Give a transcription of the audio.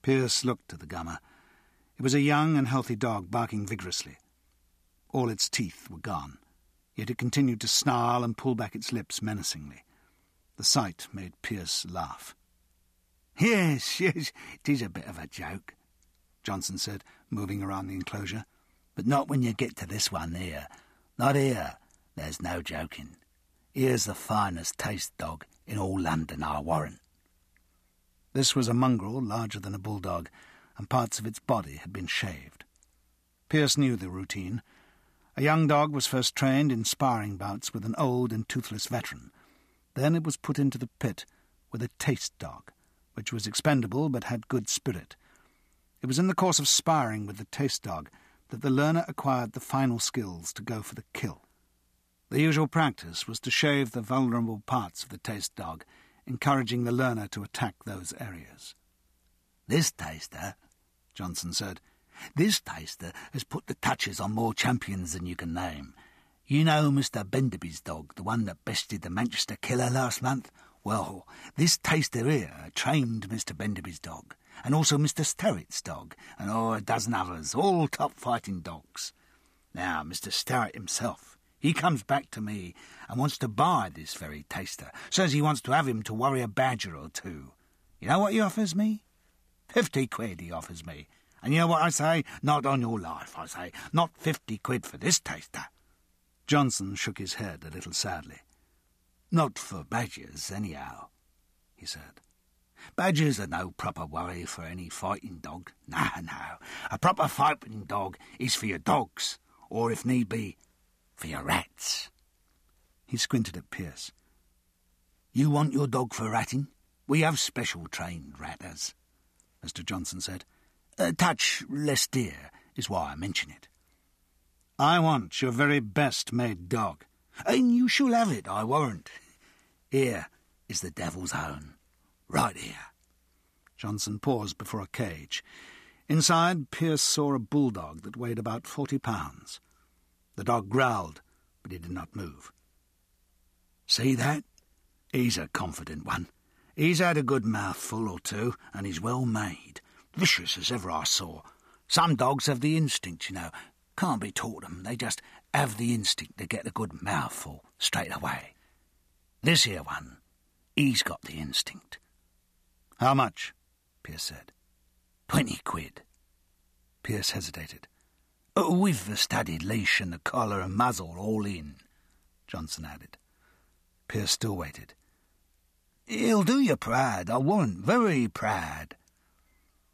Pearce looked at the gummer. It was a young and healthy dog barking vigorously. All its teeth were gone, yet it continued to snarl and pull back its lips menacingly. The sight made Pearce laugh. Yes, it is a bit of a joke, Johnson said, moving around the enclosure. But not when you get to this one here. Not here. There's no joking. Here's the finest taste dog in all London, I warrant. This was a mongrel larger than a bulldog, and parts of its body had been shaved. Pearce knew the routine. A young dog was first trained in sparring bouts with an old and toothless veteran. Then it was put into the pit with a taste dog, which was expendable but had good spirit. It was in the course of sparring with the taste dog that the learner acquired the final skills to go for the kill. The usual practice was to shave the vulnerable parts of the taste dog, encouraging the learner to attack those areas. This taster, Johnson said, this taster has put the touches on more champions than you can name. You know Mr. Benderby's dog, the one that bested the Manchester Killer last month? Well, this taster here trained Mr. Benderby's dog, and also Mr. Sterrett's dog, and a dozen others, all top fighting dogs. Now, Mr. Sterrett himself, he comes back to me and wants to buy this very taster, says he wants to have him to worry a badger or two. You know what he offers me? 50 quid he offers me. And you know what I say? Not on your life, I say. Not 50 quid for this taster. Johnson shook his head a little sadly. Not for badgers, anyhow, he said. Badgers are no proper worry for any fighting dog. No. A proper fighting dog is for your dogs, or if need be, for your rats. He squinted at Pearce. You want your dog for ratting? We have special trained ratters, Mr. Johnson said. A touch less dear is why I mention it. I want your very best-made dog. And you shall have it, I warrant. Here is the devil's own. Right here. Johnson paused before a cage. Inside, Pearce saw a bulldog that weighed about 40 pounds. The dog growled, but he did not move. See that? He's a confident one. He's had a good mouthful or two, and he's well made. Vicious as ever I saw. Some dogs have the instinct, you know. Can't be taught them. They just have the instinct to get a good mouthful straight away. This here one, he's got the instinct. How much? Pearce said. 20 quid. Pearce hesitated. With the studded leash and the collar and muzzle all in, Johnson added. Pearce still waited. He'll do you proud, I warrant, very proud,